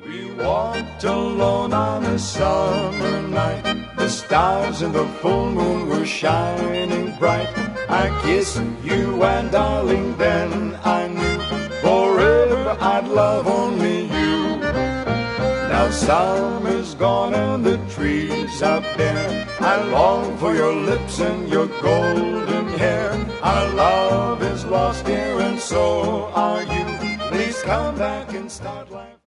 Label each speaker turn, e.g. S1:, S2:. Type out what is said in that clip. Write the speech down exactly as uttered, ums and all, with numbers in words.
S1: We walked alone on a summer night. The stars and the full moon were shining bright. I kissed you and darling, then I knew forever I'd love only you. Now summer's gone and the trees are bare. I long for your lips and your golden hair. Our love is lost here and so are you. Please come back and start life.